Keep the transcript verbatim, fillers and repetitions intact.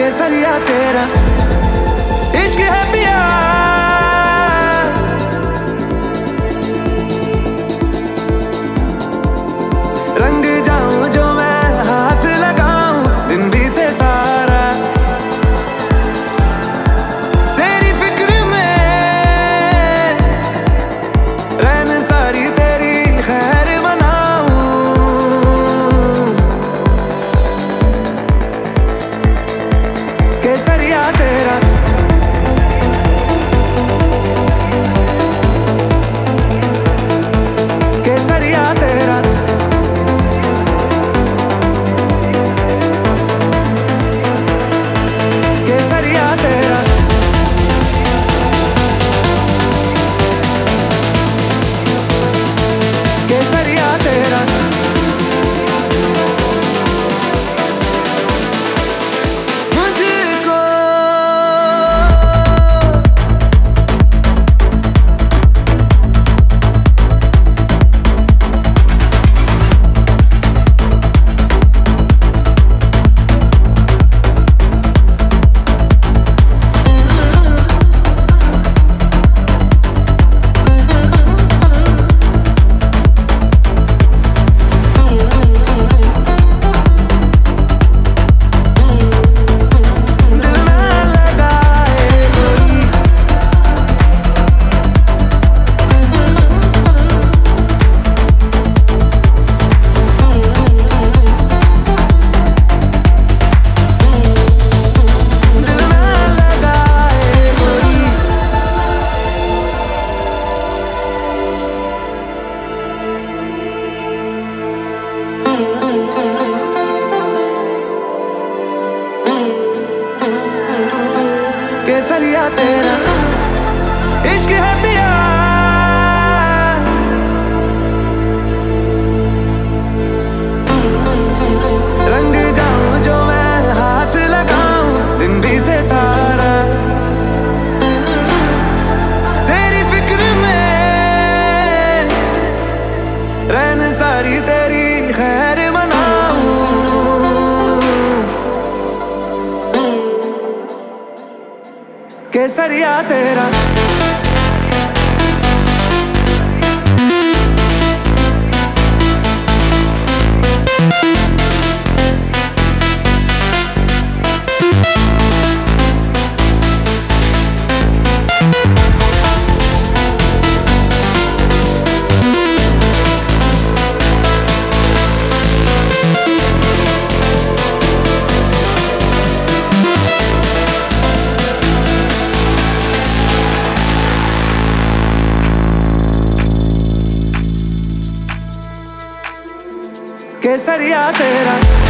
केसरिया तेरा इश्क है पिया, रंग जाऊं जो मैं हाथ लगाऊं, दिन बीते सारा तेरी फिक्र में, रैन सारी तेरी खैर मनाऊं। केसरिया तेरा केसरिया तेरा केसरिया तेरा केसरिया तेरा मुझको केसरिया तेरा इश्क है पिया, रंग जाऊं जो मैं हाथ लगाऊं, दिन बीते सारा तेरी फिक्र में, रैन सारी तेरी खैर मनाऊं। केसरिया तेरा केसरिया तेरा